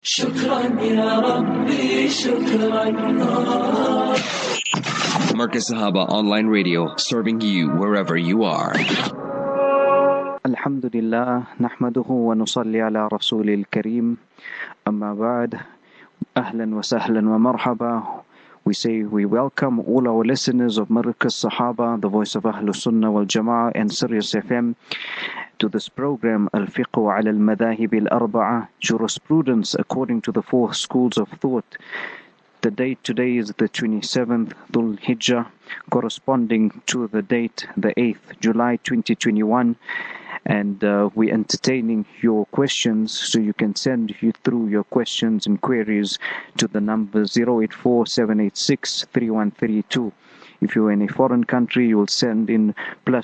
شكرا يا ربي شكرا. Marcus Sahaba Online Radio, serving you wherever you are. الحمد لله نحمده ونصلي على رسول الكريم أما بعد أهلا وسهلا ومرحبا. We say we welcome all our listeners of Marcus Sahaba, the voice of Ahlus Sunnah wal Jama'ah and Sirius FM, to this program Al-Fiqh ala al-Madahib al-Arba'a, jurisprudence according to the four schools of thought. The date today is the 27th Dhul Hijjah, corresponding to the date the 8th July 2021. And we're entertaining your questions, so you can send you through your questions and queries to the number 084-786-3132. If you're in a foreign country, you'll send in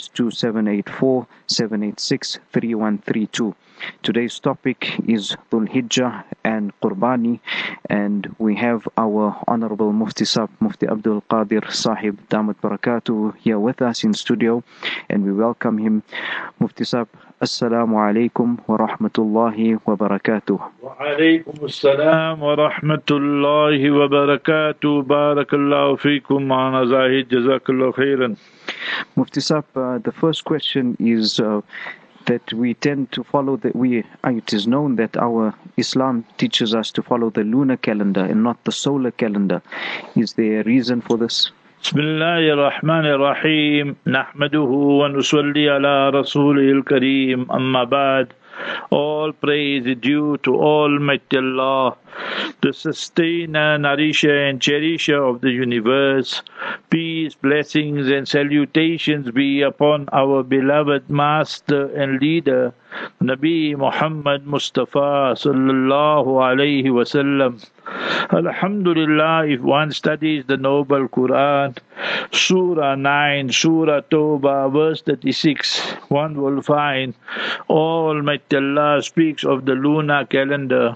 +2784-786-3132. Today's topic is Dhul Hijjah and Qurbani, and we have our Honorable Mufti Sahib, Mufti Abdul Qadir Sahib Damat Barakatuh, here with us in studio, and we welcome him. Mufti Sahib, Assalamu alaikum wa rahmatullahi wa barakatuh. Wa alaikum assalam wa rahmatullahi wa barakatuh. Barakallahu feekum, Ma'ana Zahid, Jazakallahu khairan. Mufti Sahib, the first question is that we tend to follow it is known that our Islam teaches us to follow the lunar calendar and not the solar calendar. Is there a reason for this? Bismillahir Rahmanir Rahim. Nahmaduhu wa nusalli ala Rasulil Kareem. Amma ba'd. All praise is due to Almighty Allah, the sustainer, nourisher and cherisher of the universe. Peace, blessings and salutations be upon our beloved master and leader, Nabi Muhammad Mustafa sallallahu alayhi wasallam. Alhamdulillah, if one studies the noble Quran, Surah 9, Surah Tawbah, verse 36, one will find Almighty Allah speaks of the lunar calendar.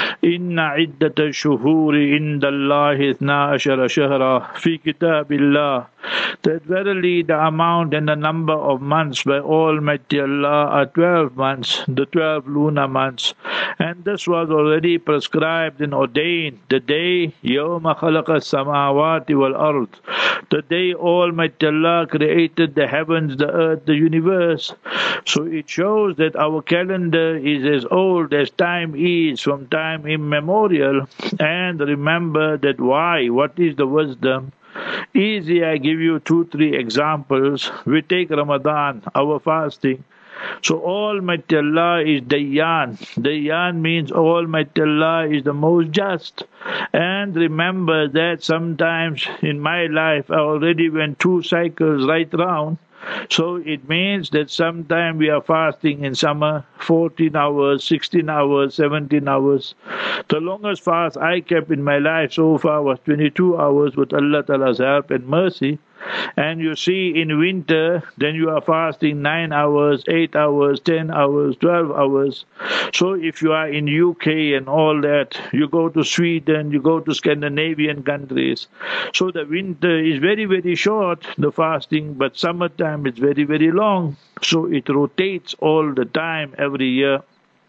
Inna iddata shuhuri indallahi ithna ashara shahra fi kitabillah. That verily the amount and the number of months by Almighty Allah are 12 months, the 12 lunar months. And this was already prescribed and ordained the day Yawma khalaqa samawati wal ard, the day Almighty Allah created the heavens, the earth, the universe. So it shows that our calendar is as old as time is, from time immemorial. And remember that why? What is the wisdom? Easy, I give you 2-3 examples. We take Ramadan, our fasting. So Almighty Allah is Dayyan. Dayyan means Almighty Allah is the most just. And remember that sometimes in my life I already went 2 cycles right round. So it means that sometimes we are fasting in summer 14 hours, 16 hours, 17 hours. The longest fast I kept in my life so far was 22 hours with Allah Ta'ala's help and mercy. And you see, in winter, then you are fasting 9 hours, 8 hours, 10 hours, 12 hours. So if you are in UK and all that, you go to Sweden, you go to Scandinavian countries. So the winter is very, very short, the fasting, but summertime is very, very long. So it rotates all the time, every year.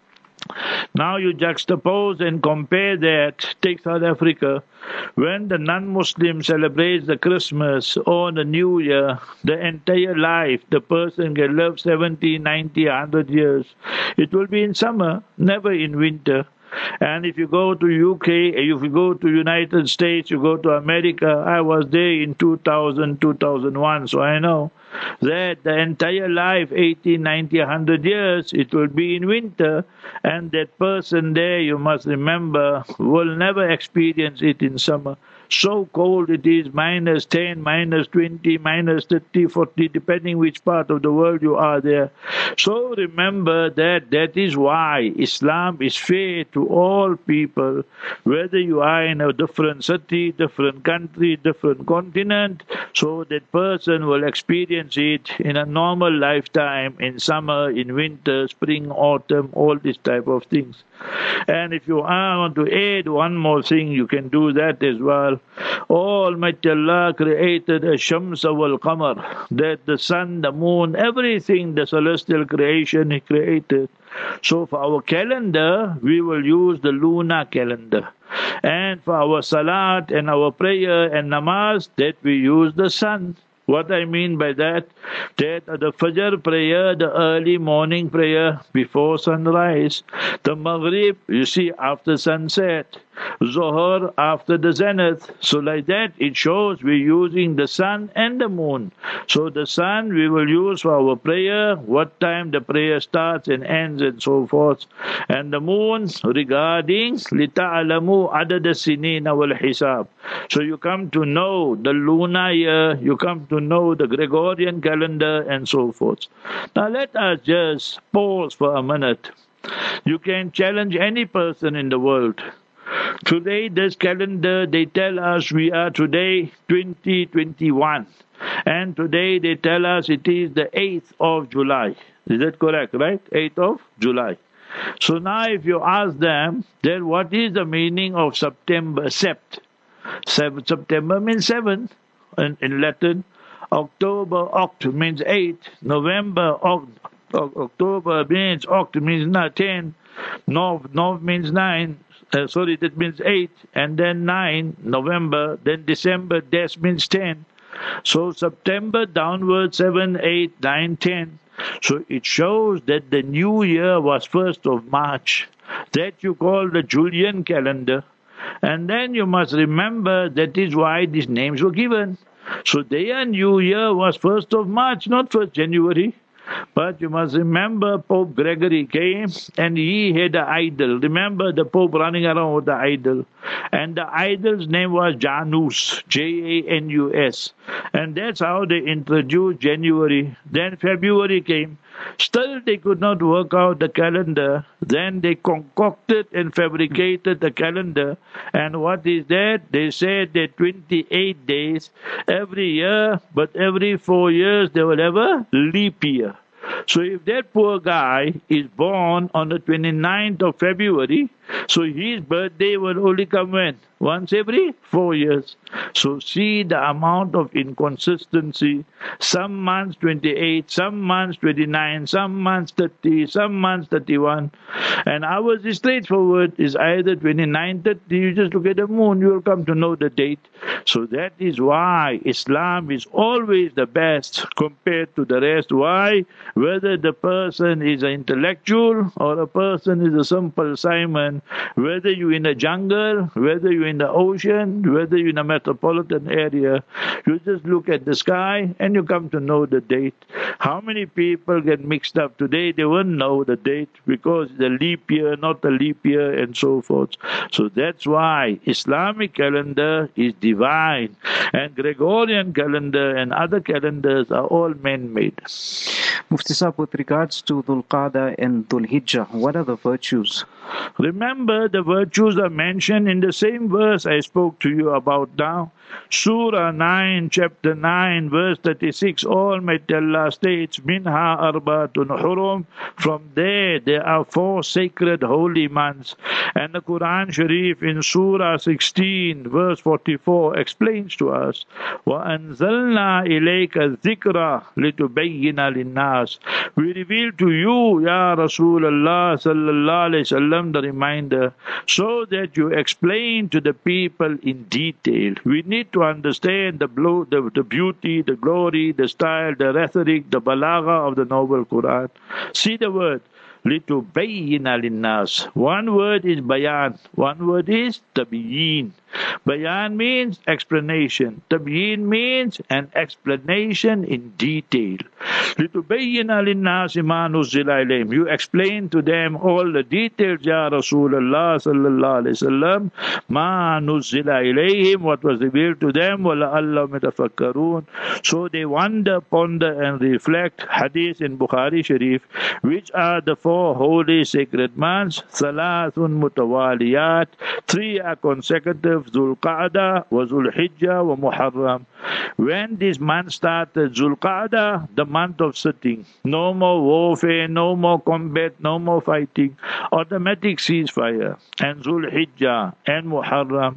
Now you juxtapose and compare that. Take South Africa. When the non-Muslim celebrates the Christmas or the New Year, the entire life, the person can live 70, 90, 100 years. It will be in summer, never in winter. And if you go to UK, if you go to United States, you go to America, I was there in 2000, 2001, so I know that the entire life, 80, 90, 100 years, it will be in winter, and that person there, you must remember, will never experience it in summer. So cold it is, -10, -20, -30, 40, depending which part of the world you are there. So remember that is why Islam is fair to all people, whether you are in a different city, different country, different continent, so that person will experience it in a normal lifetime, in summer, in winter, spring, autumn, all these type of things. And if you want to add one more thing, you can do that as well. Almighty Allah created a Shams wal Qamar, that the sun, the moon, everything, the celestial creation He created. So for our calendar, we will use the lunar calendar. And for our salat and our prayer and namaz, that we use the sun. What I mean by that, that the Fajr prayer, the early morning prayer before sunrise, the Maghrib, you see, after sunset, Zohar after the zenith. So like that, it shows we're using the sun and the moon. So the sun we will use for our prayer, what time the prayer starts and ends and so forth. And the moon regarding لِتَعْلَمُوا عَدَدَ السِّنِينَ وَالْحِسَابِ. So you come to know the lunar year, you come to know the Gregorian calendar and so forth. Now let us just pause for a minute. You can challenge any person in the world. Today, this calendar, they tell us we are today 2021. And today they tell us it is the 8th of July. Is that correct, right? 8th of July. So now if you ask them, then what is the meaning of September? September means 7 in Latin. October, oct means 8. November, October means oct means 10. Nov means 9. That means 8, and then 9, November, then December, des means 10. So September downward, 7, 8, 9, 10. So it shows that the new year was 1st of March. That you call the Julian calendar. And then you must remember that is why these names were given. So their new year was 1st of March, not 1st January. But you must remember Pope Gregory came and he had an idol. Remember the Pope running around with the idol. And the idol's name was Janus, Janus. And that's how they introduced January. Then February came. Still they could not work out the calendar. Then they concocted and fabricated the calendar. And what is that? They said that 28 days every year, but every 4 years they will have a leap year. So if that poor guy is born on the 29th of February, so his birthday will only come when? Once every 4 years. So see the amount of inconsistency. Some months 28, some months 29, some months 30, some months 31. And ours is straightforward. Is either 29, 30. You just look at the moon, you will come to know the date. So that is why Islam is always the best compared to the rest. Why? Whether the person is an intellectual or a person is a simple Simon, whether you're in a jungle, whether you're in the ocean, whether you're in a metropolitan area, you just look at the sky and you come to know the date. How many people get mixed up today? They won't know the date because the leap year, not the leap year, and so forth. So that's why Islamic calendar is divine, and Gregorian calendar and other calendars are all man-made. Mufti Sahib, with regards to Dhul Qa'dah and Dhul Hijjah, what are the virtues? Remember, the virtues are mentioned in the same verse I spoke to you about now. Surah 9, chapter 9, verse 36, Almighty Allah states, Minha arbatun hurum. From there are 4 sacred holy months. And the Quran Sharif in Surah 16, verse 44, explains to us, وَأَنزَلْنَا إِلَيْكَ الذِّكْرَ لِتُبَيِّنَ لِلنَّاسِ. We reveal to you, Ya Rasulullah sallallahu alayhi wasallam, the reminder, so that you explain to the people in detail. We need to understand the beauty, the glory, the style, the rhetoric, the balagha of the noble Quran. See the word. لِتُبَيِّنَ لِلنَّاسِ. One word is bayan, one word is tabiyin. Bayan means explanation. Tabiyin means an explanation in detail. لِتُبَيِّنَ لِلنَّاسِ مَا نُزِّلَ إِلَيْهِمْ. You explain to them all the details, Ya Rasulullah sallallahu alayhi wasallam, مَا نُزِّلَ إِلَيْهِمْ, what was revealed to them, وَلَعَلَّهُمْ يَتَفَكَّرُونَ. So they wonder, ponder and reflect. Hadith in Bukhari Sharif, which are the 4 holy sacred months, Salathun Mutawaliyat, 3 are consecutive, Dhul Qa'dah wa Dhul Hijjah wa Muharram. When this month started, Dhul Qa'dah, the month of sitting, no more warfare, no more combat, no more fighting, automatic ceasefire. And Dhul Hijjah and Muharram.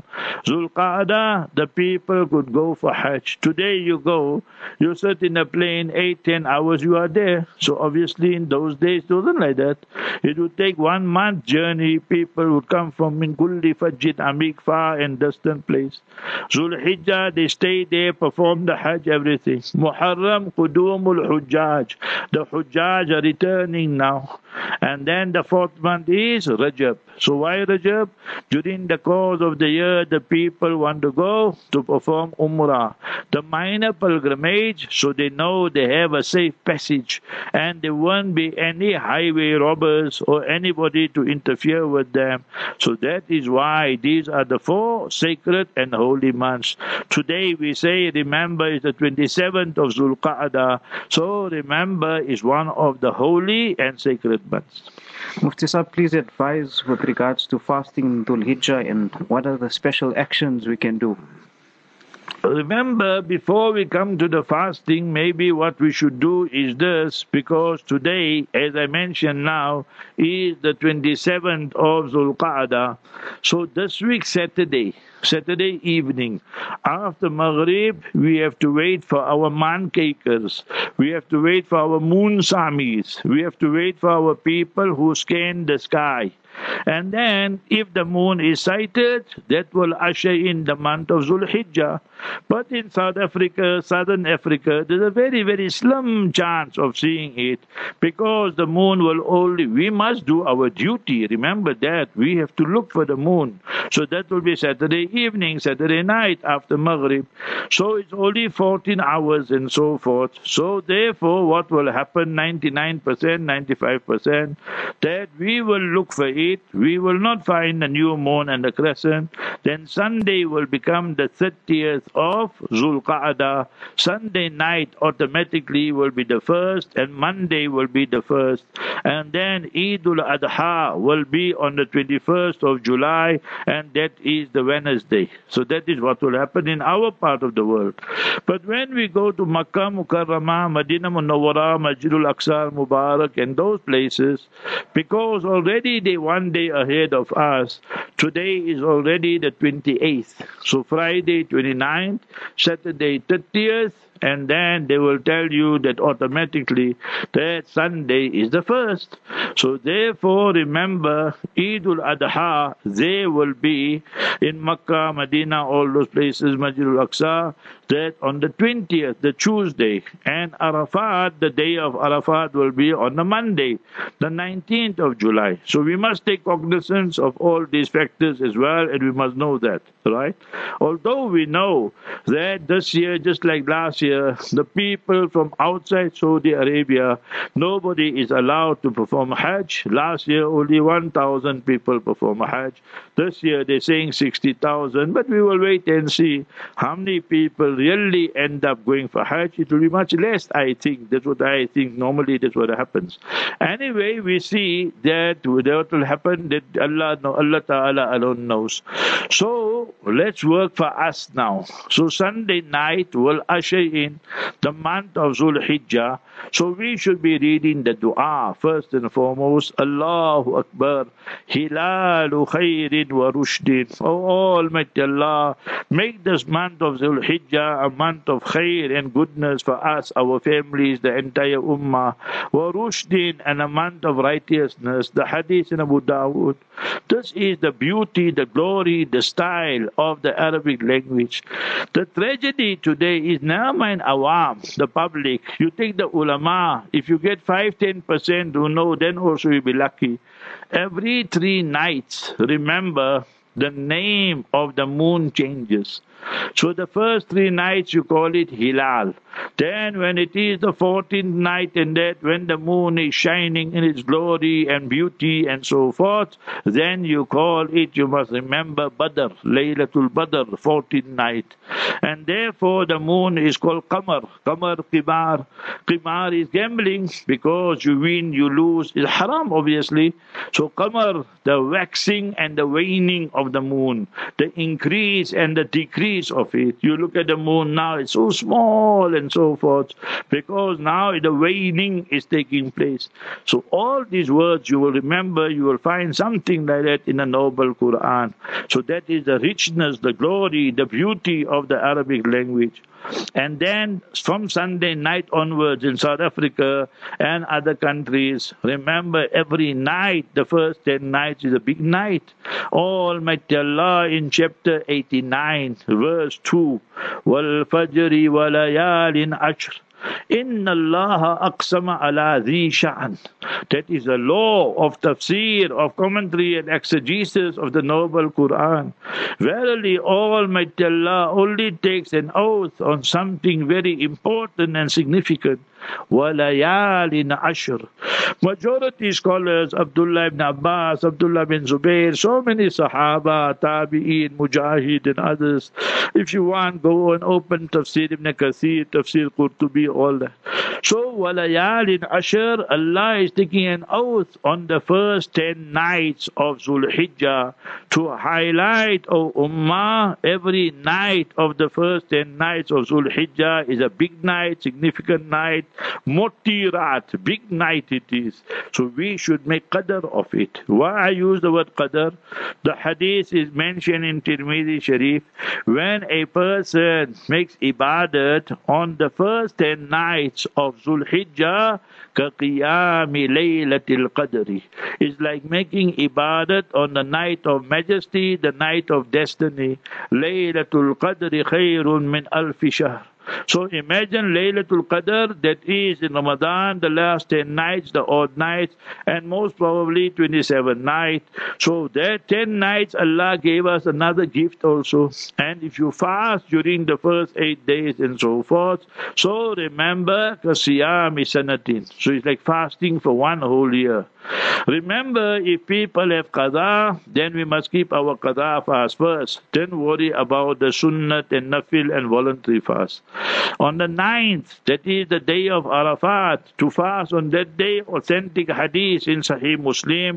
Zulqa'dah, the people could go for Hajj. Today you go, you sit in a plane, 8-10 hours you are there. So obviously in those days it wasn't like that. It would take 1 month journey. People would come from Min Kulli Fajjin Amik, far and distant place. Zulhijjah, they stay there, perform the Hajj, everything. Muharram, Qudumul Hujjaj. The Hujjaj are returning now. And then the 4th month is Rajab. So why Rajab? During the course of the year, the people want to go to perform Umrah, the minor pilgrimage, so they know they have a safe passage and there won't be any highway robbers or anybody to interfere with them. So that is why these are the 4 sacred and holy months. Today we say, remember, is the 27th of Zulqa'dah. So remember is one of the holy and sacred months. Mufti Sahib, please advise with regards to fasting in Dhul Hijjah and what are the special actions we can do? Remember, before we come to the fasting, maybe what we should do is this, because today, as I mentioned now, is the 27th of Zulqa'dah. So this week, Saturday evening, after Maghrib, we have to wait for our mankakers. We have to wait for our moon samis. We have to wait for our people who scan the sky. And then, if the moon is sighted, that will usher in the month of Zulhijjah. But in South Africa, Southern Africa, there's a very, very slim chance of seeing it, because the moon will only, we must do our duty. Remember that. We have to look for the moon. So that will be Saturday evening, Saturday night after Maghrib. So it's only 14 hours and so forth. So therefore, what will happen, 99%, 95%, that we will look for it. We will not find the new moon and the crescent. Then Sunday will become the 30th of Zulqa'dah. Sunday night automatically will be the 1st, and Monday will be the 1st. And then Eidul Adha will be on the 21st of July, and that is the Wednesday. So that is what will happen in our part of the world. But when we go to Makkah Mukarramah, Madinah Munawwarah, Masjidul Aqsa Mubarak, and those places, because already they 1 day ahead of us, today is already the 28th. So Friday 29th, Saturday 30th, and then they will tell you that automatically that Sunday is the 1st. So therefore, remember, Eidul Adha, they will be in Makkah, Medina, all those places, Masjidul Aqsa, that on the 20th, the Tuesday, and Arafat, the day of Arafat will be on the Monday, the 19th of July. So we must take cognizance of all these factors as well, and we must know that, right? Although we know that this year, just like last year, the people from outside Saudi Arabia, nobody is allowed to perform Hajj. Last year, only 1,000 people perform Hajj. This year, they're saying 60,000, but we will wait and see how many people really end up going for Hajj. It will be much less, I think. That's what I think. Normally, that's what happens. Anyway, we see that what will happen, that Allah Ta'ala alone knows. So, let's work for us now. So, Sunday night will usher in the month of Zulhijjah. So, we should be reading the dua first and foremost. Allahu Akbar, Hilalu Khairin wa Rushdin. Oh Almighty Allah, make this month of Zulhijjah a month of khair and goodness for us, our families, the entire ummah. Wa Rushdin, and a month of righteousness. The hadith in Abu Dawood. This is the beauty, the glory, the style of the Arabic language. The tragedy today is Naaman Awam, the public. You take the ulama, if you get 5-10% who know, then also you'll be lucky. Every 3 nights, remember, the name of the moon changes. So the first 3 nights you call it Hilal. Then when it is the 14th night, and that when the moon is shining in its glory and beauty and so forth, then you call it, you must remember, Badr, Laylatul Badr, 14th night. And therefore the moon is called Qamar, Qimar. Qimar is gambling, because you win, you lose. It's haram, obviously. So Qamar, the waxing and the waning of of the moon, the increase and the decrease of it. You look at the moon now, it's so small and so forth, because now the waning is taking place. So all these words you will remember, you will find something like that in the noble Quran. So that is the richness, the glory, the beauty of the Arabic language. And then from Sunday night onwards in South Africa and other countries, remember every night, the first 10 nights is a big night. Almighty Allah in chapter 89, verse 2, وَالْفَجْرِ وَلَيَالٍ عَشْرٍ Inna Allah aqsama ala dhi sha'an. That is a law of tafsir, of commentary and exegesis of the noble Quran. Verily, Almighty Allah only takes an oath on something very important and significant. وَلَيَالٍ عَشْرٍ Majority scholars, Abdullah ibn Abbas, Abdullah bin Zubair, so many Sahaba, Tabi'een, Mujahid and others. If you want, go and open Tafsir ibn Kathir, Tafsir Qurtubi, all that. So, وَلَيَالٍ عَشْرٍ Allah is taking an oath on the first 10 nights of Zul Hijjah to highlight, O Ummah, every night of the first 10 nights of Zul Hijjah is a big night, significant night, Motirat, big night it is. So we should make qadr of it. Why I use the word qadr? The hadith is mentioned in Tirmidhi Sharif. When a person makes ibadat on the first 10 nights of Zul Hijjah, كَقِيَامِ لَيْلَةِ الْقَدْرِ is like making ibadat on the night of majesty, the night of destiny. لَيْلَةُ الْقَدْرِ خَيْرٌ مِنْ أَلْفِ شَهْرٍ. So imagine Laylatul Qadr, that is in Ramadan, the last 10 nights, the odd nights, and most probably 27 nights. So that 10 nights Allah gave us another gift also. And if you fast during the first 8 days and so forth, so remember Kasiyami Sanatin. So it's like fasting for one whole year. Remember, if people have qada, then we must keep our qada fast first. Then worry about the sunnat and nafil and voluntary fast. On the 9th, that is the day of Arafat, to fast on that day, authentic hadith in Sahih Muslim,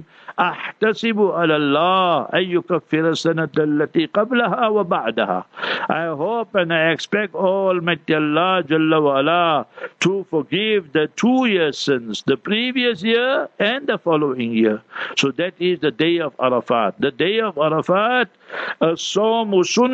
أحتسب على الله أن يكفر السنة التي قبلها وبعدها. I hope and I expect Almighty Allah Jalla wa Ala to forgive the 2 years' sins, the previous year and the following year. So that is the day of Arafat. The day of Arafat, الصوم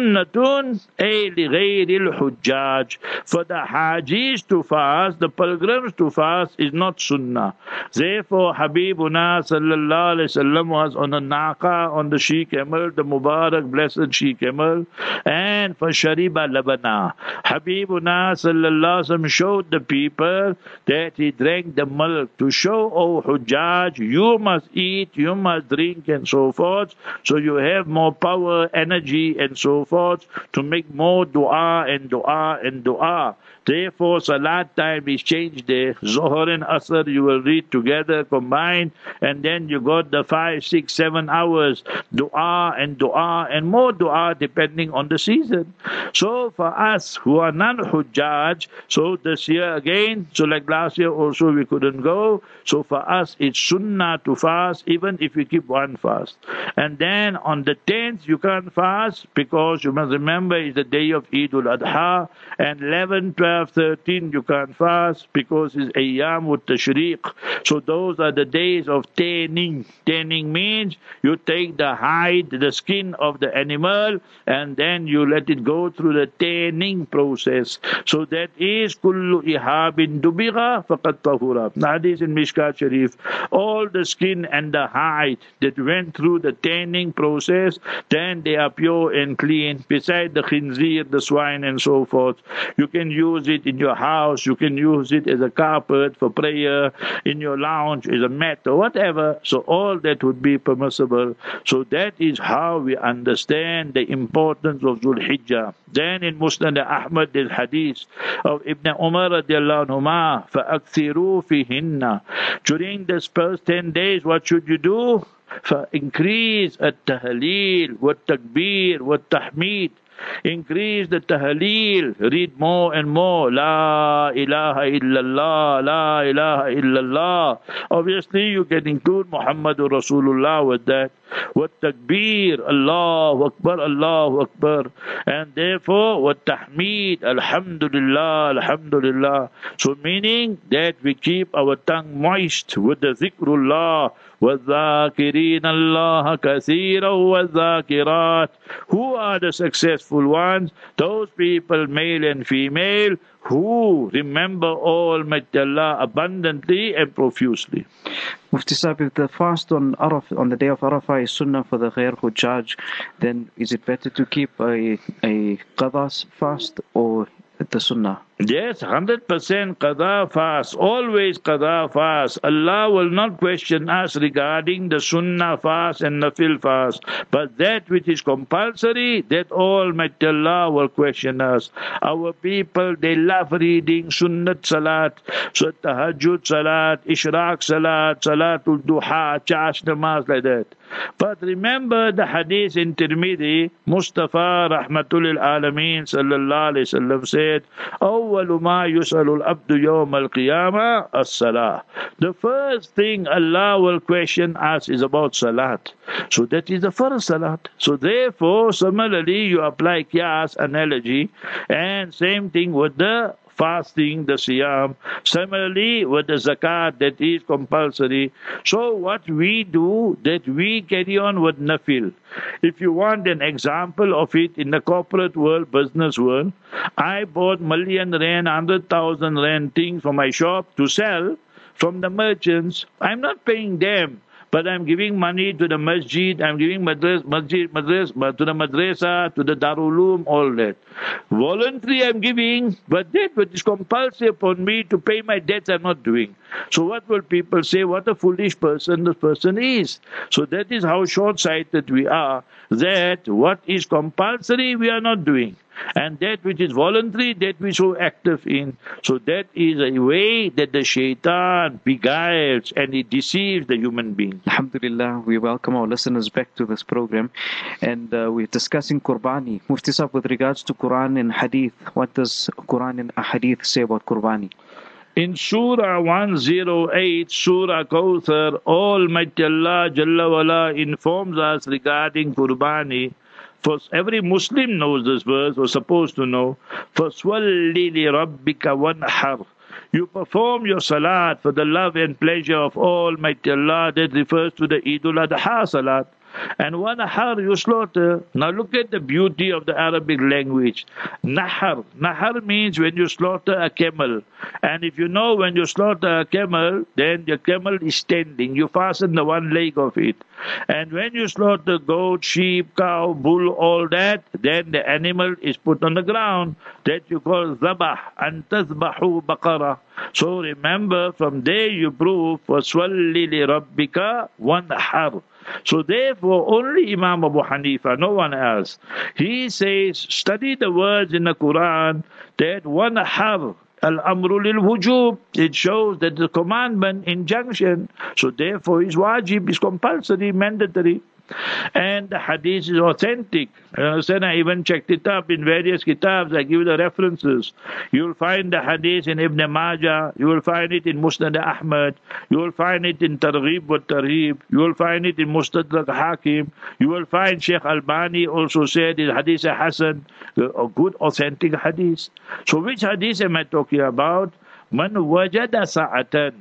سنة أي لغير الحجاج. For the Hajis to fast, the pilgrims to fast is not sunnah. Therefore, Habibuna sallallahu alayhi wasallam was on a naqa, on the she camel, the Mubarak blessed she camel, and for Shariba Labana. Habibuna sallallahu alayhi wasallam showed the people that he drank the milk to show, O Hujjaj, you must eat, you must drink and so forth, so you have more power, energy and so forth to make more dua and dua and dua. Therefore, Salat time is changed there. Zohar and Asr you will read together, combined, and then you got the 5, 6, 7 hours dua and more dua depending on the season. So for us who are non-Hujjaj, so this year again, so like last year also we couldn't go, so for us it's sunnah to fast even if we keep one fast. And then on the 10th you can't fast because you must remember it's the day of Eid al-Adha, and 11, 12, 13 you can't fast because it's Ayyam al-Tashriq. So those are the days of tanning. Tanning means you take the hide, the skin of the animal, and then you let it go through the tanning process. So that is kullu ihabin dubigha faqad tahura. Hadith in Mishkat Sharif. All the skin and the hide that went through the tanning process, then they are pure and clean. Beside the khinzir, the swine and so forth, you can use it in your house, you can use it as a carpet for prayer, in your lounge as a mat or whatever. So all that would be permissible. So that is how we understand the importance of Dhul Hijjah. Then in Musnad Ahmad, the hadith of Ibn Umar radiallahu anhuma, فَأَكْثِرُوا فِيهِنَّ. During this first 10 days, what should you do? increase at-tahleel, wat-takbir, wat-tahmeed. Increase the tahleel, read more and more. La ilaha illallah, la ilaha illallah. Obviously, you can include Muhammadur Rasulullah with that. What takbir, Allahu Akbar, Allahu Akbar. And therefore, what tahmeed, Alhamdulillah, Alhamdulillah. So meaning that we keep our tongue moist with the zikrullah. وَالذَّاكِرِينَ اللَّهَ كَثِيرًا وَالذَّاكِرَاتِ. Who are the successful ones? Those people, male and female, who remember Almighty Allah abundantly and profusely. Mufti Sahib, if the fast on the day of Arafah is sunnah for the Ghair Hujjaj, then is it better to keep a qada fast or the sunnah? Yes, 100% qada fast, always qada fast. Allah will not question us regarding the sunnah fast and nafil fast, but that which is compulsory, that Almighty Allah will question us. Our people, they love reading sunnat salat, so tahajjud salat, ishraq salat, salatul duha, chash namaz, like that. But remember the hadith in Tirmidhi, Mustafa Rahmatul Alameen sallallahu alayhi wasallam said, أول ما يسأل العبد يوم القيامة الصلاة. The first thing Allah will question us is about salat. So that is the first salat. So therefore, similarly, you apply qiyas analogy, and same thing with the fasting, the siyam. Similarly, with the zakat, that is compulsory. So what we do, that we carry on with nafil. If you want an example of it in the corporate world, business world, I bought million rand, 100,000 rand things for my shop to sell from the merchants. I'm not paying them, but I'm giving money to the masjid, I'm giving to the madrasa, to the darulum, all that. Voluntary I'm giving, but that which is compulsory upon me to pay my debts I'm not doing. So what will people say? What a foolish person this person is. So that is how short-sighted we are, that what is compulsory we are not doing. And that which is voluntary, that we so active in. So that is a way that the shaitan beguiles and it deceives the human being. Alhamdulillah, we welcome our listeners back to this program. And we're discussing Qurbani. Mufti Sahib, with regards to Quran and Hadith, what does Quran and Hadith say about Qurbani? In Surah 108, Surah Kawthar, Almighty Allah Jalla wala informs us regarding Qurbani. For every Muslim knows this verse, or supposed to know. فَصْوَلِّ لِرَبِّكَ وَانْحَرْ. You perform your salat for the love and pleasure of Almighty Allah. That refers to the Eidul Adha salat. And wanahar, you slaughter. Now look at the beauty of the Arabic language. Nahar. Nahar means when you slaughter a camel. And if you know when you slaughter a camel, then the camel is standing. You fasten the one leg of it. And when you slaughter goat, sheep, cow, bull, all that, then the animal is put on the ground. That you call zabah. And tazbahu baqara. So remember, from there you prove, وَصَلِّ لِرَبِّكَ وَانْحَرْ. So therefore, only Imam Abu Hanifa, no one else. He says, study the words in the Quran, that وَانْحَرْ al-amru lil-wujub. It shows that the commandment, injunction. So therefore, is wajib, is compulsory, mandatory. And the hadith is authentic. And I even checked it up in various kitabs. I give you the references. You will find the hadith in Ibn Majah. You will find it in Musnad Ahmad. You will find it in Targhib wa Tarhib. You will find it in Mustadrak Hakim. You will find Sheikh Albani also said in Hadith Hasan, a good authentic hadith. So which hadith am I talking about? Man wajada sa'atan.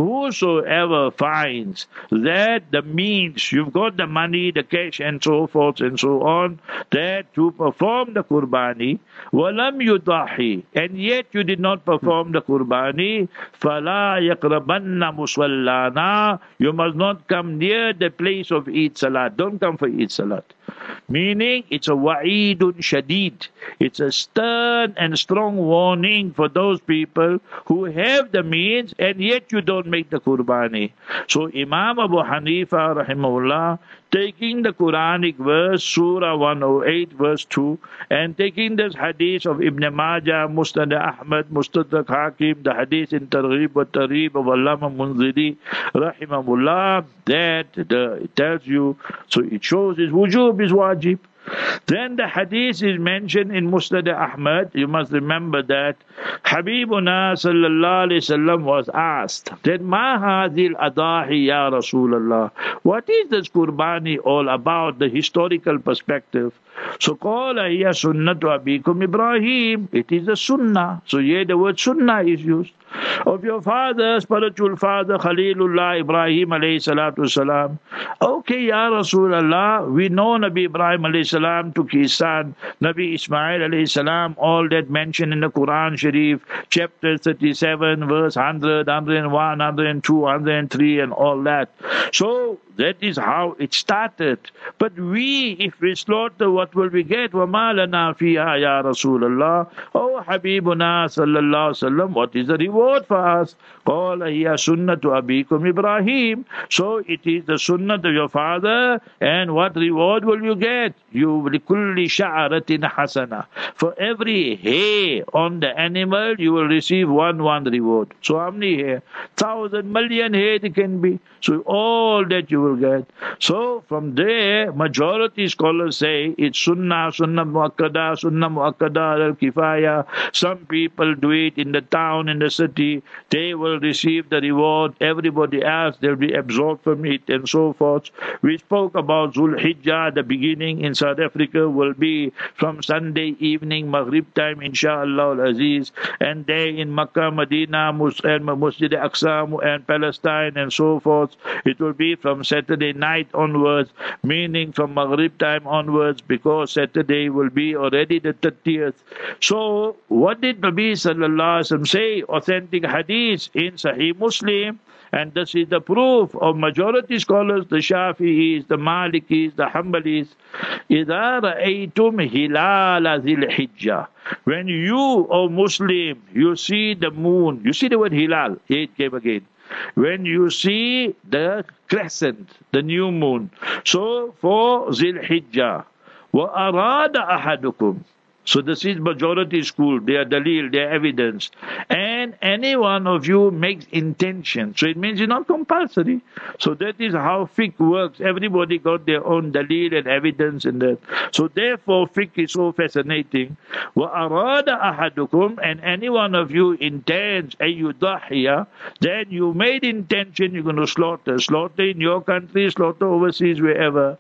Whosoever finds that the means, you've got the money, the cash and so forth and so on, that to perform the Qurbani, walam yudahi, and yet you did not perform the Qurbani, fala yaqrabanna musallana, you must not come near the place of Eid Salat. Don't come for Eid Salat. Meaning, it's a wa'idun shadid. It's a stern and strong warning for those people who have the means and yet you don't make the Qurbani. So Imam Abu Hanifa rahimahullah taking the Quranic verse, Surah 108, verse 2, and taking this hadith of Ibn Majah, Musnad Ahmad, Mustadrak Hakim, the hadith in Targhib wa Tarhib of Allama Munziri, Rahimahullah, that it tells you, so it shows his wujub is wajib. Then the hadith is mentioned in Musnad Ahmad. You must remember that Habibuna sallallahu alayhi wasallam was asked that Ma hadhil adahi ya Rasulullah, what is this qurbani all about, the historical perspective? So qala hiya sunnatu abikum Ibrahim, it is a sunnah. So here the word sunnah is used of your father, spiritual father Khalilullah Ibrahim alayhi salatu salam. Okay, ya Rasulullah, we know Nabi Ibrahim alayhi salam took his son Nabi Ismail alayhi salam, all that mentioned in the Quran Sharif, chapter 37, verse 100, 101, 102, 103, and all that. So that is how it started. But we, if we slaughter, what will we get? وَمَا لَنَا فِيهَا يَا رَسُولَ اللَّهِ. Oh, Habibuna sallallahu alaihi wasallam, what is the reward for us? قَالَ هِيَ سُنَّةُ أَبِيكُمْ Ibrahim. So it is the sunnah of your father, and what reward will you get? You لِكُلِّ شَعَرَةٍ حَسَنَةٍ. For every hair on the animal, you will receive one reward. So how many hair? 1,000 million hair it can be. So all that you will get. So from there, majority scholars say it's sunnah muakkada al-kifaya. Some people do it in the town, in the city. They will receive the reward. Everybody else, they'll be absorbed from it and so forth. We spoke about Zul Hijjah, the beginning in South Africa will be from Sunday evening, Maghrib time, inshallah al-Aziz. And there in Makkah, Medina, Masjid Aqsa and Palestine and so forth, it will be from Saturday night onwards, meaning from Maghrib time onwards, because Saturday will be already the 30th. So, what did Nabi sallallahu alaihi wasallam say? Authentic hadith in Sahih Muslim, and this is the proof of majority scholars, the Shafi'is, the Malikis, the Hanbalis. إِذَا رَأَيْتُمْ هِلَالَ ذِي الْحِجَّةِ. When you, O Muslim, you see the moon, you see the word hilal, here it came again. When you see the crescent, the new moon. So for Zil Hijjah, وَأَرَادَ أَحَدُكُمْ. So this is majority school, their dalil, their evidence. And any one of you makes intention. So it means it's not compulsory. So that is how fiqh works. Everybody got their own dalil and evidence in that. So therefore fiqh is so fascinating. وَأَرَادَ أَحَدُكُمْ. And any one of you intends أَيُّضَحِيَ. Then you made intention, you're going to slaughter. Slaughter in your country, slaughter overseas, wherever.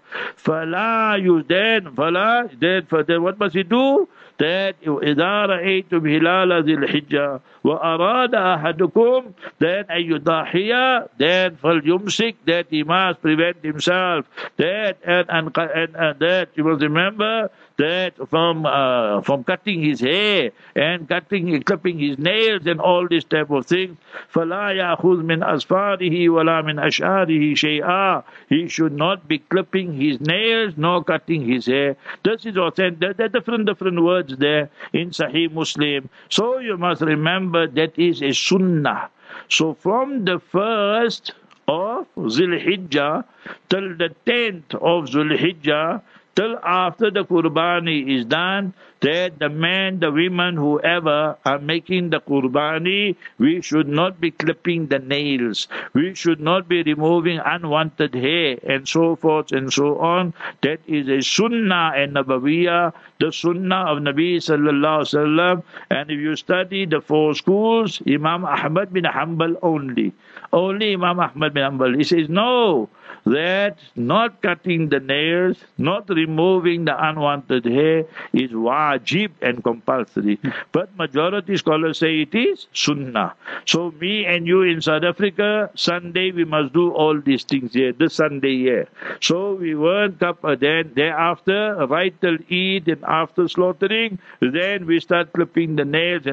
Then what must he do? That إِذَا رَأَيْتُمْ هِلَالَ ذِي الْحِجَّةِ وَأَرَادَ أَحَدُكُمْ then أَيُّضَحِيَ then فَلْيُمْسِكْ that he must prevent himself that and that you must remember that from cutting his hair and clipping his nails and all this type of things. فَلَا يَأْخُذْ مِنْ أَصْفَارِهِ وَلَا مِنْ أَشْعَارِهِ شَيْئًا. He should not be clipping his nails nor cutting his hair. This is authentic. There are different words there in Sahih Muslim. So you must remember that is a sunnah. So from the 1st of Zul Hijjah till the 10th of Zul Hijjah, till after the Qurbani is done, that the men, the women, whoever are making the Qurbani, we should not be clipping the nails. We should not be removing unwanted hair and so forth and so on. That is a sunnah and nabawiyah, the sunnah of Nabi sallallahu alaihi wasallam. And if you study the 4 schools, Imam Ahmad bin Hanbal only Imam Ahmad bin Hanbal, he says no, that not cutting the nails, not removing the unwanted hair is wajib and compulsory. But majority scholars say it is sunnah. So me and you in South Africa, Sunday we must do all these things here, this Sunday here. So we weren't up then thereafter, right till Eid and after slaughtering, then we start clipping the nails and so forth.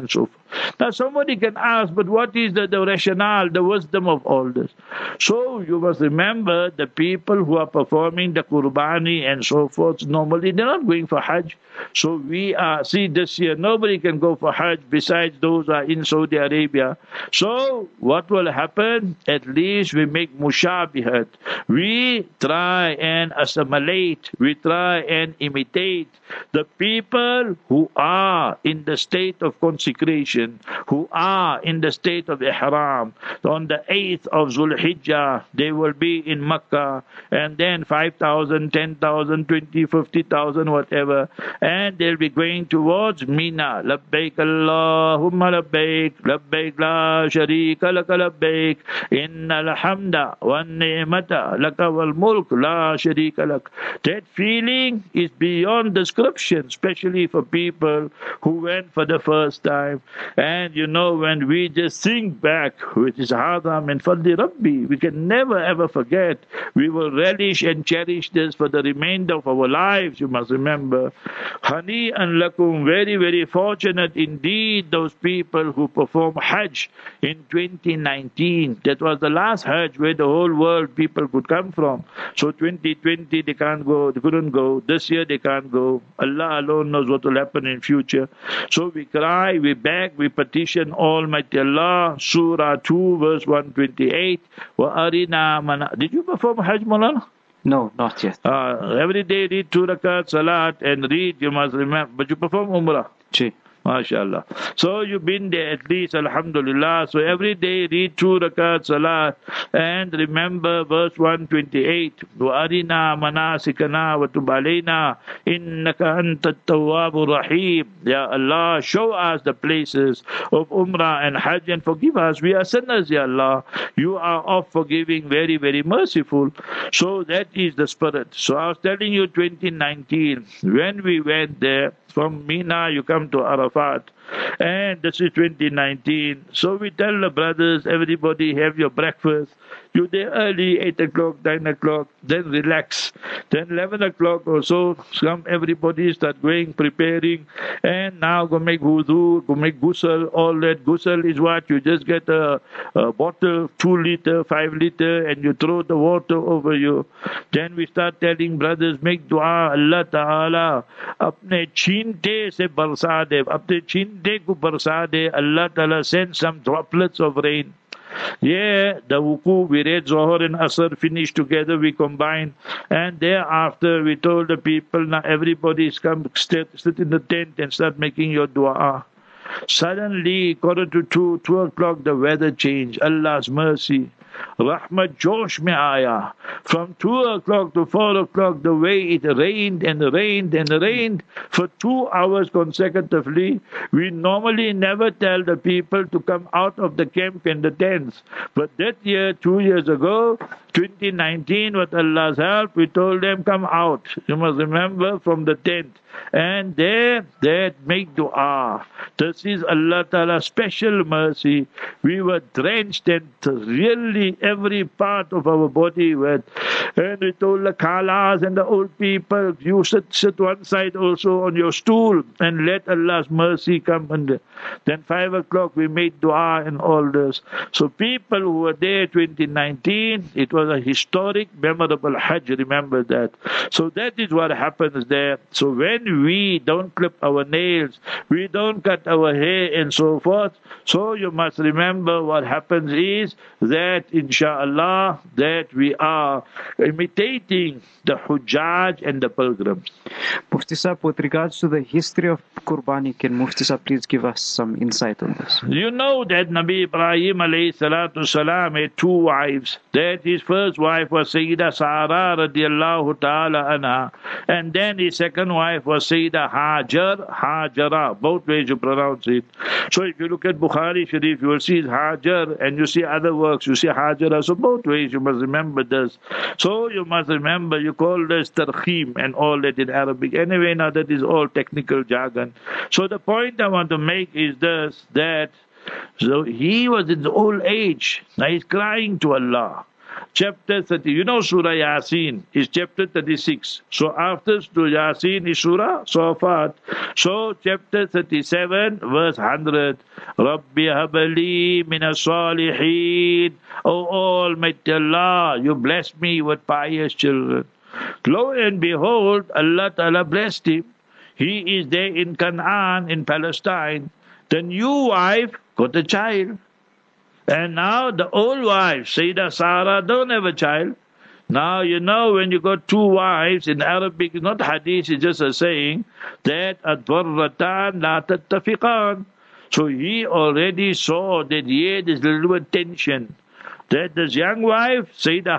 Now somebody can ask, but what is the rationale, the wisdom of all this? So you must remember the people who are performing the Qurbani and so forth, normally they're not going for Hajj. So we are, see this year, nobody can go for Hajj besides those who are in Saudi Arabia. So what will happen? At least we make mushabihat. We try and assimilate, we try and imitate the people who are in the state of consecration, who are in the state of ihram. On the 8th of Zulhijjah, they will be in Makkah, and then 5,000, 10,000, 20, 50,000, whatever, and they'll be going towards Mina. Labbaik Allahumma labbaik, labbaik la sharika laka labbaik, innal hamda wan ni'mata laka wal mulk la sharika lak. That feeling is beyond description, especially for people who went for the first time. And you know, when we just think back, which is Hadha min Fadli Rabbi, we can never ever forget. We will relish and cherish this for the remainder of our lives, you must remember. Hani and lakum, very, very fortunate indeed, those people who perform Hajj in 2019. That was the last Hajj where the whole world people could come from. So 2020 they can't go, they couldn't go. This year they can't go. Allah alone knows what will happen in future. So we cry, we beg, we petition Almighty Allah. Surah 2 verse 128. Wa arina mana. Did you perform Hajj, Maulana? No, not yet. Every day read 2 rakat salat and read, you must remember. But you perform Umrah. Ji. MashaAllah. So you've been there at least, Alhamdulillah. So every day read 2 rakat salat and remember verse 128. وَأَرِنَا مَنَاسِكَنَا وَتُبْ عَلَيْنَا إِنَّكَ أَنْتَ التَّوَّابُ الرَّحِيمُ. Ya Allah, show us the places of Umrah and Hajj and forgive us. We are sinners, Ya Allah. You are of forgiving, very, very merciful. So that is the spirit. So I was telling you 2019, when we went there, from Mina you come to Arafat, and this is 2019. So we tell the brothers, everybody have your breakfast. You there early, 8 o'clock, 9 o'clock, then relax. Then 11 o'clock or so, come everybody start going, preparing, and now go make wudu, go make ghusl, all that. Ghusl is what? You just get a bottle, 2 liter, 5 liter, and you throw the water over you. Then we start telling brothers, make dua, Allah Ta'ala, apne chinte se barsa de, apne chinte ko barsa de, Allah Ta'ala send some droplets of rain. Yeah, the wuku, we read Zohar and Asr, finished together, we combined. And thereafter, we told the people, now everybody is come, sit in the tent and start making your dua. Suddenly, 2 o'clock, the weather changed. Allah's mercy. Rahmat Josh mein aaya. From 2 o'clock to 4 o'clock, the way it rained and rained and rained for 2 hours consecutively. We normally never tell the people to come out of the camp and the tents. But that year, 2 years ago, 2019, with Allah's help, we told them, come out. You must remember, from the tent. And there, make dua. This is Allah Ta'ala's special mercy. We were drenched and really every part of our body wet. And we told the khalas and the old people, you sit one side also on your stool and let Allah's mercy come. And then 5 o'clock we made dua and all this. So people who were there 2019, it was a historic, memorable Hajj, remember that. So that is what happens there. So when we don't clip our nails, we don't cut our hair and so forth, so you must remember what happens is that inshallah that we are imitating the Hujjaj and the pilgrims. Mufti Sahib, with regards to the history of Qurbani, can Mufti Sahib please give us some insight on this? You know that Nabi Ibrahim alayhi salatu salam had 2 wives. That his first wife was Sayyida Sara radiallahu ta'ala anha, and then his second wife was Sayyida Hajara, both ways you pronounce it. So if you look at Bukhari Sharif, you will see Hajar, and you see other works, you see Hajara. So both ways you must remember this. So you must remember, you call this tarkhim and all that in Arabic. Anyway, now that is all technical jargon. So the point I want to make is this, that so he was in the old age. Now he's crying to Allah. chapter 30. You know Surah Yasin is chapter 36. So after Surah Yasin is Surah Safat. So chapter 37, verse 100. Rabbi habali minas salihin. O Almighty Allah, you bless me with pious children. Lo and behold, Allah Ta'ala blessed him. He is there in Canaan, in Palestine. The new wife got a child. And now the old wife, Sayyidah Sarah, don't have a child. Now, you know, when you got two wives, in Arabic, it's not hadith, it's just a saying, that ad-darratan la tattafiqan. So he already saw that here there's a little bit tension. That this young wife, Sayyidah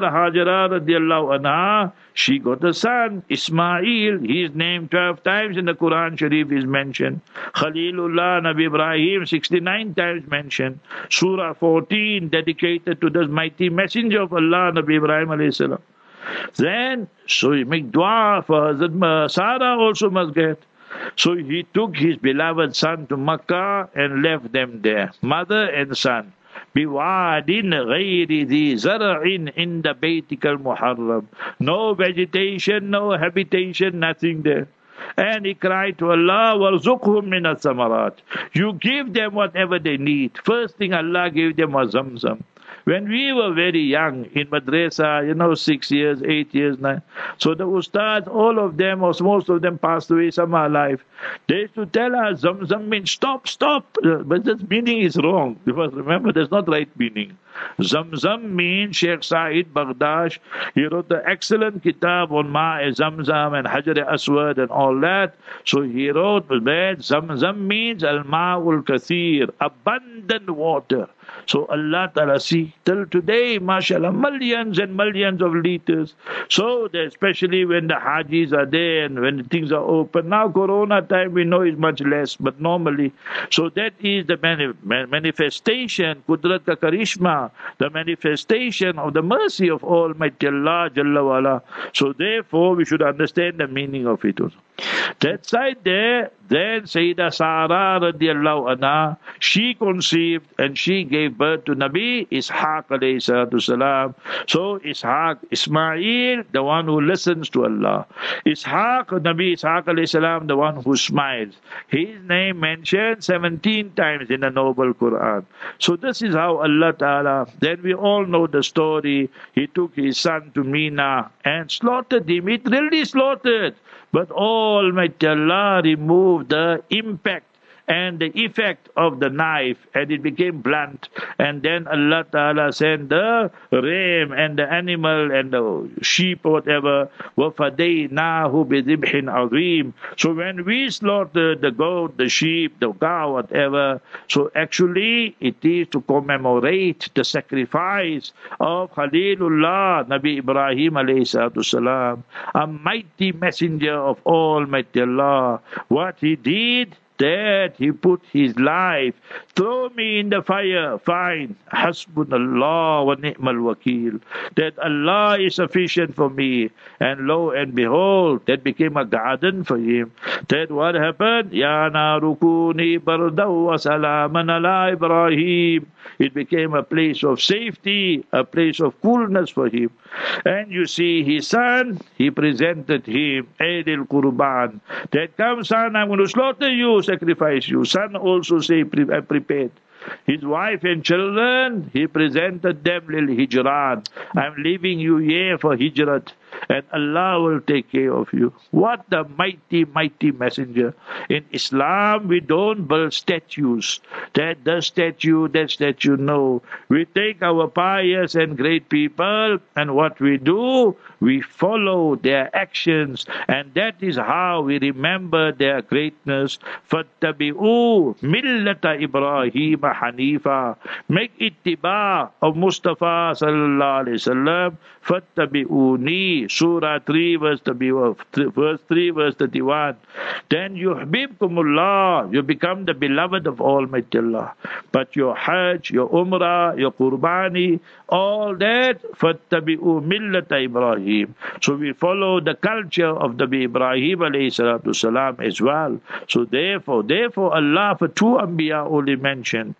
Hajara radiallahu anha, she got a son, Ismail. He's named 12 times in the Quran Sharif is mentioned. Khalilullah, Nabi Ibrahim, 69 times mentioned. Surah 14, dedicated to this mighty messenger of Allah, Nabi Ibrahim alayhi salam. Then, so he make dua for Hazrat Sarah also must get. So he took his beloved son to Makkah and left them there, mother and son. بِوَادٍ غَيْرِ ذِي زَرْعٍ عِنْدَ بَيْتِكَ الْمُحَرَّمِ. No vegetation, no habitation, nothing there. And he cried to Allah, وَارْزُقْهُمْ مِنَ الثَّمَرَاتِ. You give them whatever they need. First thing Allah gave them was Zamzam. When we were very young in madrasa, 6 years, 8 years, 9. So the ustads, all of them, or most of them passed away, some are alive. They used to tell us, Zamzam means stop. But this meaning is wrong. Because remember, that's not right meaning. Zamzam means Sheikh Said Baghdash. He wrote the excellent kitab on Ma'i Zamzam and Hajar Aswad and all that. So he wrote that Zamzam means Al-Ma'ul Kathir, abundant water. So Allah Ta'ala, see, till today, mashallah, millions and millions of liters. So especially when the Hajis are there and when things are open. Now Corona time we know is much less, but normally. So that is the manifestation, Qudrat ka Karishma, the manifestation of the mercy of Almighty Allah Jalla wala. So therefore we should understand the meaning of it also. That side there, then Sayyidah Sarah radiallahu anha, she conceived and she gave birth to Nabi Ishaq alayhi salatu salam. So Ishaq, Ismail, the one who listens to Allah. Nabi Ishaq alayhi salam, the one who smiles. His name mentioned 17 times in the Noble Quran. So this is how Allah Ta'ala, then we all know the story. He took his son to Mina and slaughtered him. It really slaughtered. But Almighty Allah removed the impact and the effect of the knife, and it became blunt. And then Allah Ta'ala sent the ram and the animal and the sheep or whatever. وَفَدَيْنَاهُ بِذِبْحٍ عَظِيمٍ. So when we slaughter the goat, the sheep, the cow, whatever, so actually it is to commemorate the sacrifice of Khalilullah, Nabi Ibrahim alayhi salatu salam, a mighty messenger of Almighty Allah. What he did, that he put his life, throw me in the fire, fine, hasbunallah wa ni'mal wakil, that Allah is sufficient for me. And lo and behold, that became a garden for him. That what happened? Ya narukuni bardaw wa salaman ala Ibrahim. It became a place of safety, a place of coolness for him. And you see his son, he presented him Eid al-Qurban. That come son, I'm going to slaughter you, sacrifice you. Son also say, I prepared. His wife and children, he presented them lil hijran. I'm leaving you here for hijrat, and Allah will take care of you. What a mighty, mighty messenger. In Islam, we don't build statues. That statue, no. We take our pious and great people, and what we do, we follow their actions, and that is how we remember their greatness. فَاتَّبِعُوا مِلَّةَ إِبْرَاهِيمَ حَنِيفًا. Make ittiba of Mustafa sallallahu alayhi wa sallam. فَاتَّبِعُونِي 3, Surah 3, verse 31. Then yuhbibkumullah, you become the beloved of Almighty Allah. But your Hajj, your Umrah, your Qurbani, all that, fattabi'u millata Ibrahim. So we follow the culture of Nabi Ibrahim alayhi salatu salam as well. So therefore Allah for two Anbiya only mentioned.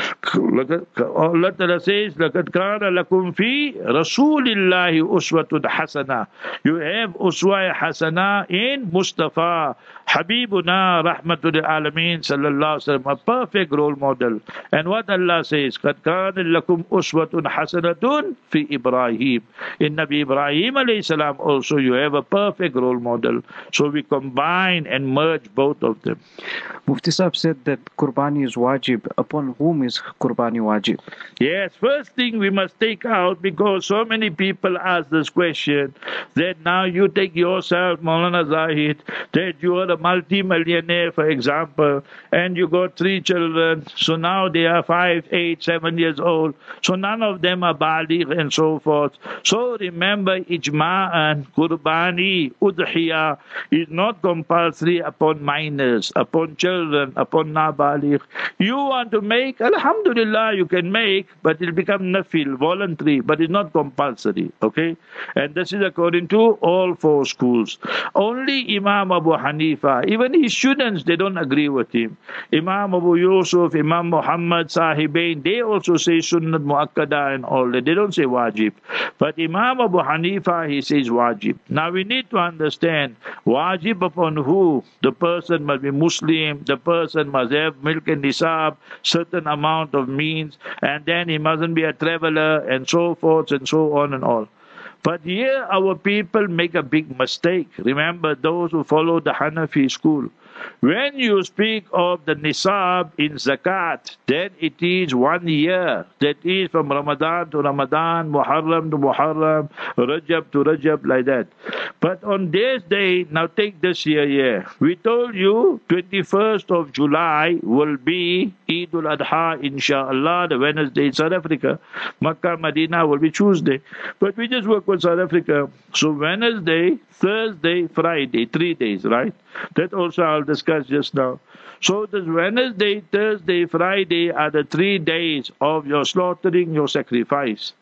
Allah Ta'ala says, لَقَدْ كَانَ لَكُمْ فِي رَسُولِ اللَّهِ أُسْوَةٌ حَسَنَةٌ. You have Uswa Hasana in Mustafa, Habibuna, Rahmatul Alameen, Sallallahu Alaihi Wasallam, a perfect role model. And what Allah says, قَدْ كَانَ لَكُمْ أُسْوَةٌ حَسَنَةٌ فِي Ibrahim. In Nabi Ibrahim alayhi salam also you have a perfect role model. So we combine and merge both of them. Mufti Sahib said that Qurbani is wajib. Upon whom is Qurbani wajib? Yes, first thing we must take out, because so many people ask this question, that now you take yourself, Maulana Zahid, that you are a multi-millionaire, for example, and you got 3 children, so now they are 5, 8, 7 years old, so none of them are baligh and so forth. So remember, ijma'an, Qurbani, udhiyah is not compulsory upon minors, upon children, upon nabaligh. You want to make, alhamdulillah, you can make, but it'll become nafil, voluntary, but it's not compulsory, okay? And this is according to all 4 schools. Only Imam Abu Hanifa, even his students, they don't agree with him. Imam Abu Yusuf, Imam Muhammad, Sahibain, they also say sunnat muakkada and all that. They don't say wajib. But Imam Abu Hanifa, he says wajib. Now we need to understand, wajib upon who? The person must be Muslim, the person must have milk and nisab, certain amount of means, and then he mustn't be a traveler, and so forth and so on and all. But here our people make a big mistake. Remember, those who follow the Hanafi school, when you speak of the nisab in zakat, then it is 1 year. That is from Ramadan to Ramadan, Muharram to Muharram, Rajab to Rajab, like that. But on this day, now take this year, we told you 21st of July will be Eid al-Adha, inshallah, the Wednesday in South Africa. Makkah, Medina will be Tuesday. But we just work with South Africa. So Wednesday, Thursday, Friday, 3 days, right? That also I'll discuss just now. So this Wednesday, Thursday, Friday are the 3 days of your slaughtering, your sacrifice.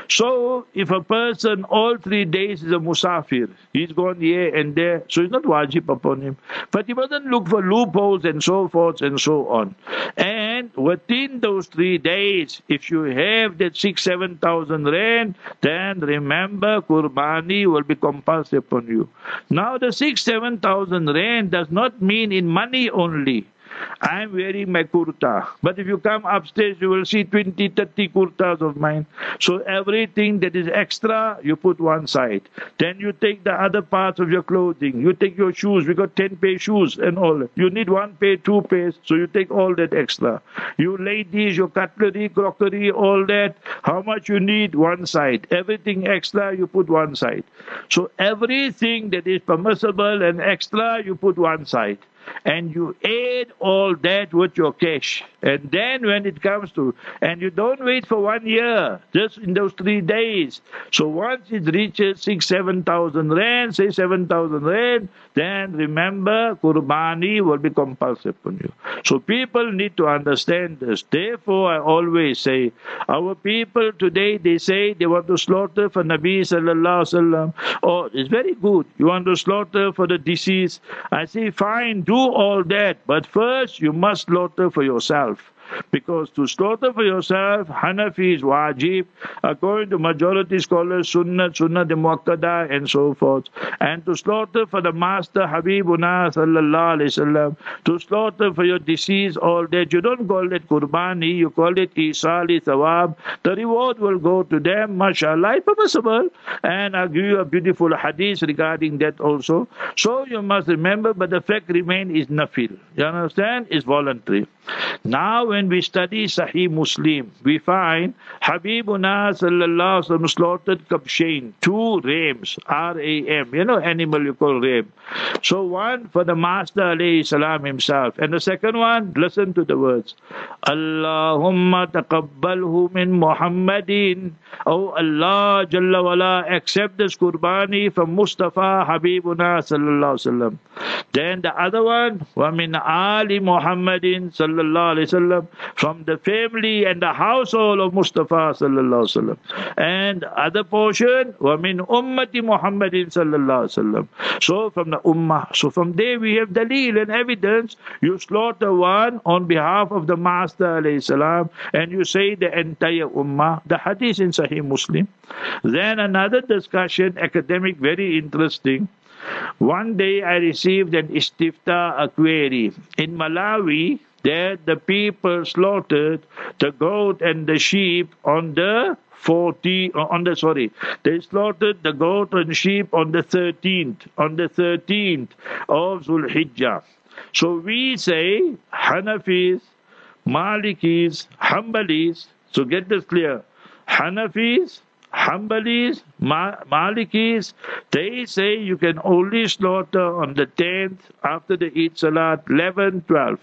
So if a person all 3 days is a musafir, he's gone here and there, so it's not wajib upon him. But he doesn't look for loopholes and so forth and so on. And within those 3 days, if you have that 6,000-7,000 rand, then remember Qurbani will be compulsory upon you. Now the 6,000-7,000 rand does not mean in money only. I'm wearing my kurta. But if you come upstairs, you will see 20, 30 kurtas of mine. So everything that is extra, you put one side. Then you take the other parts of your clothing. You take your shoes. We got 10 pair shoes and all. You need 1 pair, 2 pairs. So you take all that extra. You ladies, your cutlery, crockery, all that. How much you need? One side. Everything extra, you put one side. So everything that is permissible and extra, you put one side. And you add all that with your cash. And then when it comes to, and you don't wait for 1 year, just in those 3 days. So once it reaches 6,000-7,000 rand, say 7,000 rand, then remember Qurbani will be compulsory upon you. So people need to understand this. Therefore, I always say, our people today, they say they want to slaughter for Nabi Sallallahu Alaihi Wasallam. Oh, it's very good. You want to slaughter for the deceased. I say, fine, do all that, but first you must slaughter for yourself. Because to slaughter for yourself, Hanafi is wajib. According to majority scholars, sunnah the muakkada, and so forth. And to slaughter for the master Habibuna sallallahu alaihi wasallam, to slaughter for your deceased, all that, you don't call it Qurbani, you call it Isali Thawab. The reward will go to them, mashallah, permissible. And I'll give you a beautiful hadith regarding that also. So you must remember, but the fact remains is nafil. You understand? It's voluntary. Now when when we study Sahih Muslim, we find Habibuna sallallahu alaihi wasallam slaughtered kabshain, 2 rams, R-A-M, animal you call ram. So one for the Master alayhi salam himself, and the second one, listen to the words, Allahumma taqabbalhu min Muhammadin. Oh Allah Jalla wala, accept this qurbani from Mustafa Habibuna sallallahu alaihi wasallam. Then the other one, wa min Ali Muhammadin sallallahu alaihi wasallam, from the family and the household of Mustafa sallallahu alaihi wasallam. And other portion, wa min ummati Muhammadin sallallahu alaihi wasallam. So from the ummah. So from there we have dalil and evidence. You slaughter one on behalf of the Master alayhi salam, and you say the entire ummah. The hadith in Sahih Muslim. Then another discussion, academic, very interesting. One day I received an istifta, a query. In Malawi, there the people slaughtered the goat and the sheep on the they slaughtered the goat and sheep on the 13th of Zulhijjah. So we say Hanafis, Malikis, Hanbalis. So get this clear. Hanafis, Hanbalis, Malikis, they say you can only slaughter on the 10th after the Eid Salat, 11, 12.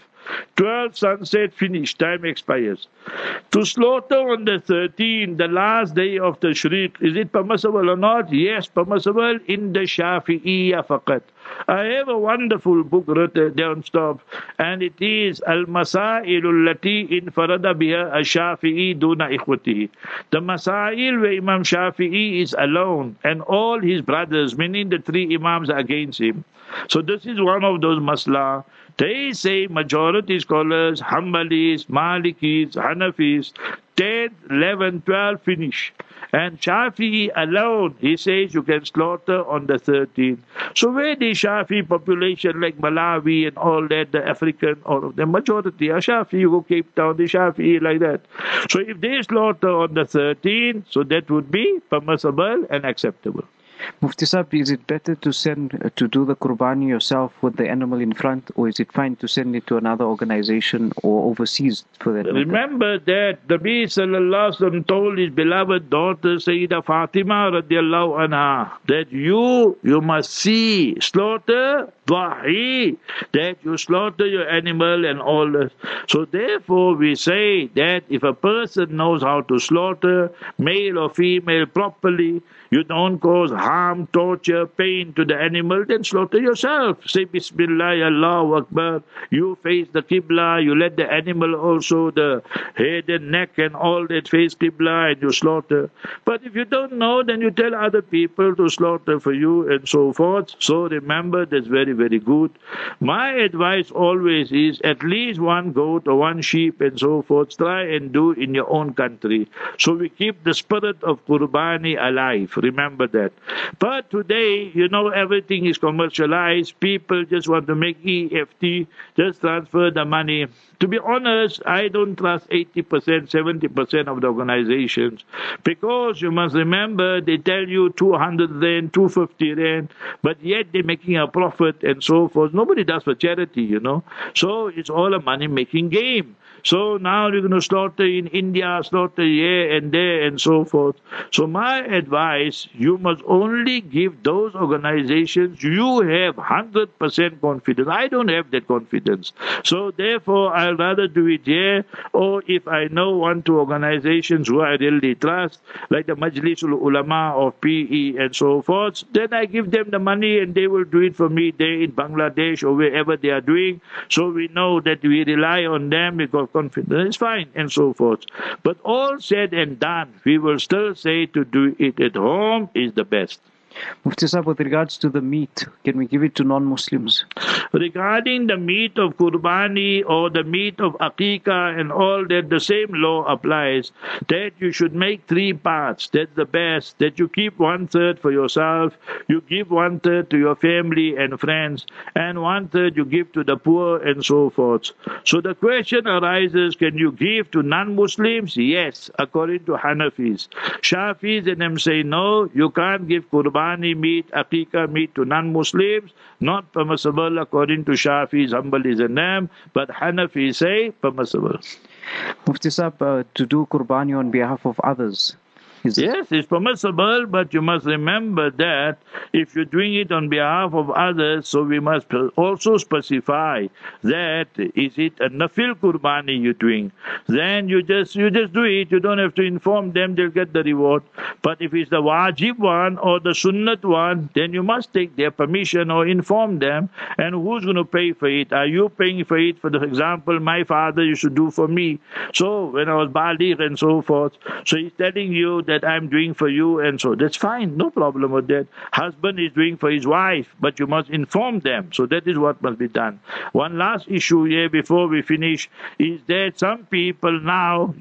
12 sunset, finish, time expires. To slaughter on the 13th, the last day of the Shriq, is it permissible or not? Yes, permissible in the Shafi'iyya faqat. I have a wonderful book written, don't stop, and it is Al-Masailu Allati Infarada Biha Al-Shafi'i Duna Ikhwatihi. The Masail where Imam Shafi'i is alone and all his brothers, meaning the 3 Imams, are against him. So this is one of those masla. They say majority scholars, Hanbalis, Malikis, Hanafis, 10, 11, 12, finish. And Shafi'i alone, he says you can slaughter on the 13th. So where the Shafi'i population like Malawi and all that, the African, all of them, majority are Shafi'i. You go Cape Town, the Shafi'i like that. So if they slaughter on the 13th, so that would be permissible and acceptable. Mufti Sahib, is it better to do the qurbani yourself with the animal in front, or is it fine to send it to another organization or overseas for that? Remember that the Nabi sallallahu alaihi wasallam told his beloved daughter Sayyidah Fatima radiallahu anha that you must see, slaughter, dahi, that you slaughter your animal and all that. So therefore we say that if a person knows how to slaughter, male or female, properly, you don't cause harm, torture, pain to the animal, then slaughter yourself. Say Bismillah, Allahu Akbar. You face the Qibla, you let the animal also, the head and neck and all that face Qibla, and you slaughter. But if you don't know, then you tell other people to slaughter for you and so forth. So remember, that's very, very good. My advice always is at least one goat or one sheep and so forth, try and do in your own country. So we keep the spirit of Qurbani alive. Remember that. But today, everything is commercialized. People just want to make EFT, just transfer the money. To be honest, I don't trust 80%, 70% of the organizations, because you must remember they tell you 200 rand, 250 rand, but yet they're making a profit and so forth. Nobody does for charity, So it's all a money-making game. So now you're going to slaughter in India, slaughter here and there and so forth. So my advice, you must only give those organizations you have 100% confidence. I don't have that confidence. So therefore, I'll rather do it here, or if I know 1, 2 organizations who I really trust, like the Majlisul Ulama of PE and so forth, then I give them the money and they will do it for me there in Bangladesh or wherever they are doing. So we know that we rely on them because confidence is fine and so forth. But all said and done, we will still say to do it at home is the best. Mufti Sahib, with regards to the meat, can we give it to non-Muslims? Regarding the meat of Qurbani or the meat of Aqiqah and all that, the same law applies, that you should make 3 parts. That's the best. That you keep 1/3 for yourself, you give 1/3 to your family and friends, and 1/3 you give to the poor and so forth. So the question arises, can you give to non-Muslims? Yes, according to Hanafis. Shafis and them say, no, you can't give Qurbani Qurbani meat, Aqiqah meat to non-Muslims, not permissible according to Shafis, Hanbalis and them, but Hanafi say permissible. Mufti Sahib, to do Qurbani on behalf of others. Yes, it's permissible, but you must remember that if you're doing it on behalf of others, so we must also specify that is it a nafil qurbani you're doing. Then you just do it. You don't have to inform them; they'll get the reward. But if it's the wajib one or the sunnat one, then you must take their permission or inform them. And who's going to pay for it? Are you paying for it? For example, my father used to do for me. So when I was baligh and so forth, so he's telling you that I'm doing for you, and so that's fine, no problem with that. Husband is doing for his wife, but you must inform them. So that is what must be done. One last issue here before we finish is that some people now,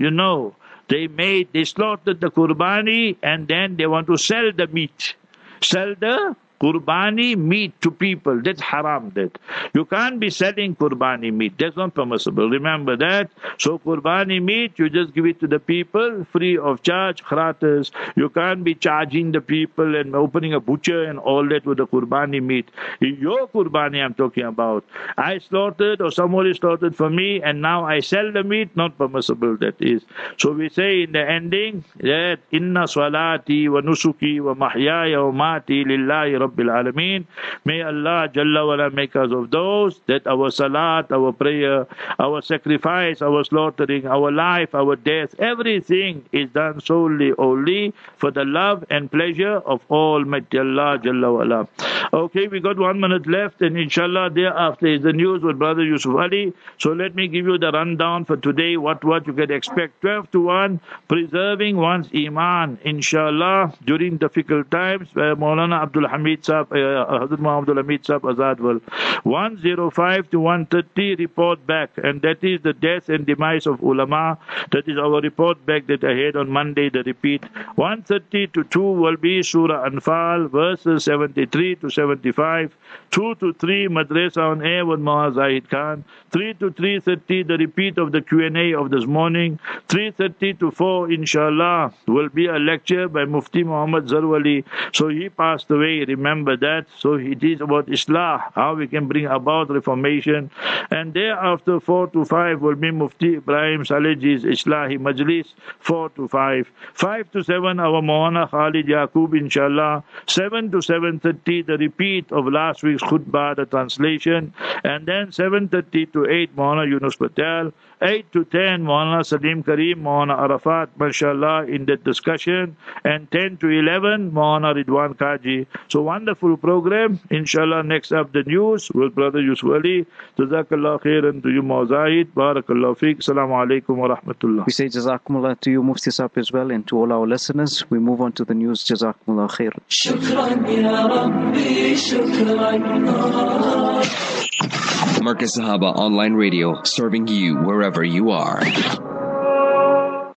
they slaughtered the qurbani and then they want to sell the meat. Sell the Qurbani meat to people, that's haram. That you can't be selling Qurbani meat, that's not permissible. Remember that. So Qurbani meat, you just give it to the people free of charge, khratas. You can't be charging the people and opening a butcher and all that with the Qurbani meat. Your Qurbani I'm talking about. I slaughtered or somebody slaughtered for me and now I sell the meat, not permissible that is. So we say in the ending that inna salati wa nusuki wa mahyaya wa mati lillahi rabbil alameen. May Allah Jalla wala make us of those that our salat, our prayer, our sacrifice, our slaughtering, our life, our death, everything is done solely only for the love and pleasure of Almighty Allah Jalla wala. Okay, we got 1 minute left, and inshallah thereafter is the news with Brother Yusuf Ali. So let me give you the rundown for today, what you can expect. 12 to 1, preserving one's iman, inshallah, during difficult times. Maulana Abdul Hamid Sahib, Hazrat Muhammad Abdul Hamid Sahib Azadwal. 105 to 130, report back, and that is the death and demise of ulama. That is our report back that I had on Monday, the repeat. 130 to 2 will be Surah Anfal, verses 73 to 75. 2 to 3, Madrasa on air with Maha Zahid Khan. 3 to 3:30, the repeat of the Q&A of this morning. 3:30 to 4, inshallah, will be a lecture by Mufti Muhammad Zarwali. So he passed away, remember that. So it is about Islah, how we can bring about reformation. And thereafter, 4 to 5 will be Mufti Ibrahim Saleji's Islahi Majlis, 4 to 5. 5 to 7, our Maulana Khalid Yaqub, inshallah. 7 to 7:30, the repeat of last week's khutbah, the translation. And then 7:30 to 8, Maulana Yunus Patel. 8 to 10, Maulana Salim Kareem, Maulana Arafat, mashallah, in that discussion. And 10 to 11, Maulana Ridwan Kaji. So wonderful program. Inshallah, next up the news with Brother Yusuf Ali. Jazakallah khairan to you, Mawzahid. Barakallah feek. Assalamu alaikum wa rahmatullah. We say Jazakumullah to you, Mufti Sahib, as well, and to all our listeners. We move on to the news. Jazakumullah khairan. شكرا يا ربي شكرا. Marcus Sahaba Online Radio, serving you wherever you are.